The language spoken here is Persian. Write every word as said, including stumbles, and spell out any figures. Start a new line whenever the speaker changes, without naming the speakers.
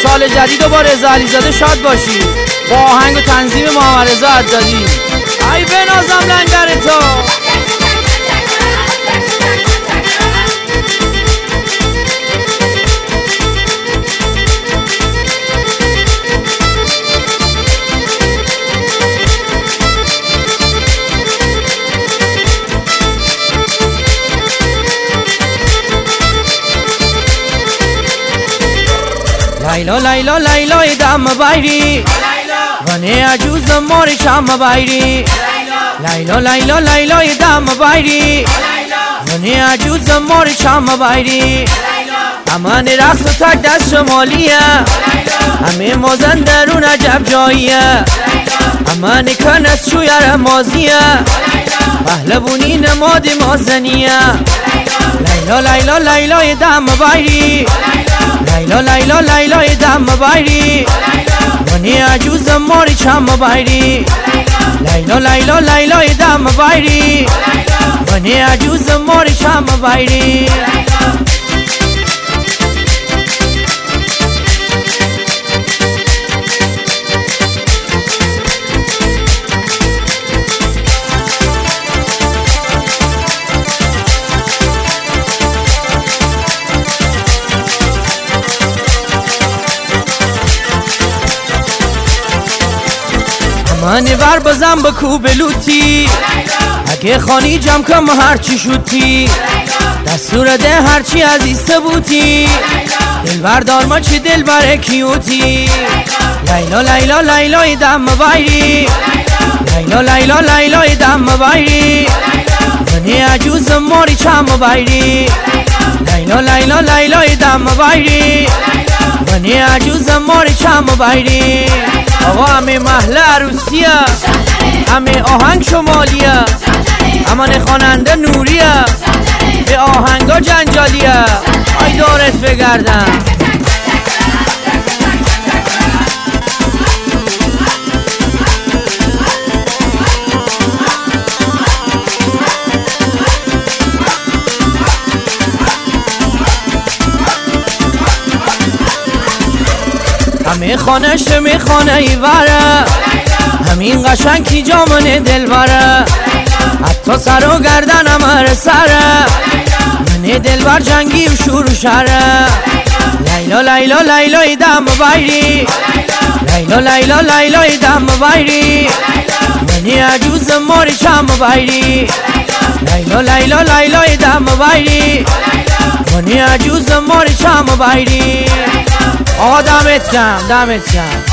سال جدید و با رضا علیزاده شاد باشی با آهنگ و تنظیم محمد رضا حدادی. ای بنازم لنگر تو لیلا لیلا لیلا دم بایری ونه عجوز ماری شم بایری لیلا لیلا لیلا دم بایری ونه عجوز ماری شم بایری امان رقص و تک دست شمالیه همه مازن درون عجب جاییه امان کنس شویر مازیه پهلوونی نماد مازنیه لیلا لیلا لیلا دم بایری لیلا لیلا لیلا دم بایری ونی عجوز ماری چم بایری لیلا لیلا لیلا دم بایری ونی عجوز ماری چم بایری من ور بزن به کوب لوتی اگه خانی جمع کم هرچی شوتی دستور ده هرچی عزیز بوتی دل بردار ما چی دل بر کیوتی لیلا لیلا لیلا دم بایری لیلا لیلا لیلا دم بایری ونی عجوز ماری چم بایری لیلا لیلا لیلا دم بایری ونی عجوز ماری چم بایری آقا همه محله عروسیه همه آهنگ شمالیه امان خواننده نوریه به آهنگا جنجالیه آی دارت بگردم همه خانش میخانه ایوره همین قشنگ کی جامن دل بره حتی سر و گردنم هر سره من دل بر جنگی و شور و شره لیلا لیلا لیلا دم بایری لیلا لیلا لیلا دم بایری منی عجوز ماری چم بایری لیلا لیلا لیلا دم بایری منی عجوز ماری چم بایری آقا دمت کم دمت کم